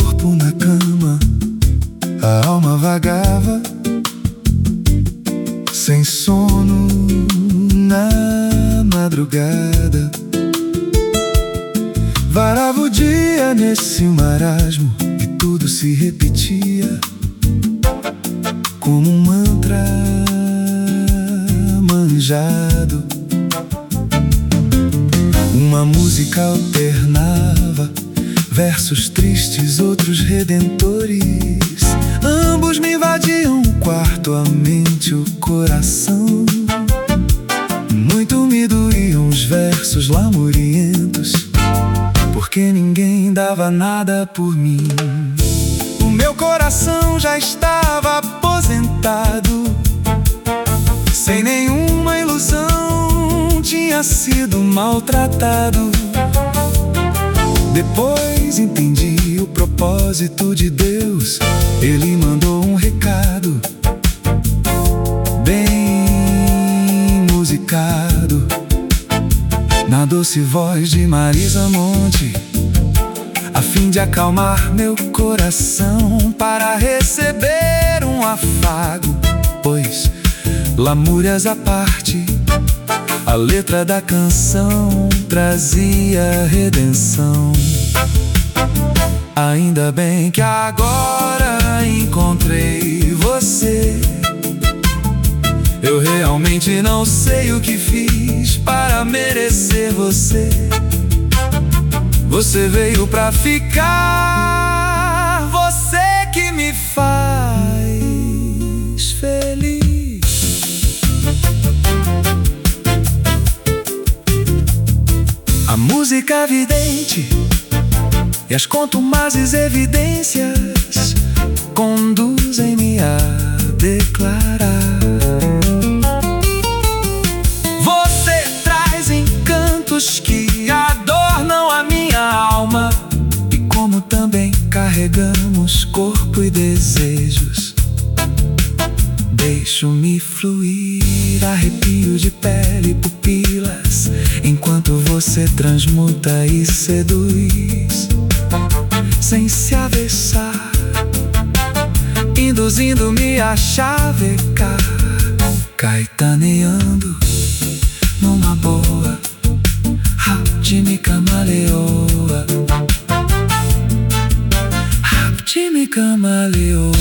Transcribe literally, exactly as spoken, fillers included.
corpo na cama, a alma vagava, sem sono na madrugada. Varava o dia nesse marasmo e tudo se repetia como um mantra manjado. Uma música alternava versos tristes, outros redentores. Ambos me invadiam o quarto, a mente, o coração. Muito me doíam os versos lamurientos, porque ninguém dava nada por mim. O meu coração já estava aposentado, sem nenhuma ilusão, tinha sido maltratado. Depois entendi o propósito de Deus. Ele mandou um recado bem musicado, na doce voz de Marisa Monte, a fim de acalmar meu coração, para receber um afago. Pois, lamúrias à parte, a letra da canção trazia redenção. Ainda bem que agora encontrei você. Eu realmente não sei o que fiz para merecer você. Você veio pra ficar, você que me faz feliz. A música vidente e as contumazes evidências conduzem-me a declarar: você traz encantos que adornam a minha alma, e como também carregamos corpo e desejos, deixo-me fluir, arrepio de pele e pupilas, enquanto você transmuta e seduz, sem se avessar, induzindo-me a chavecar, caetaneando numa boa. Rapti-me camaleoa, rapti-me camaleoa.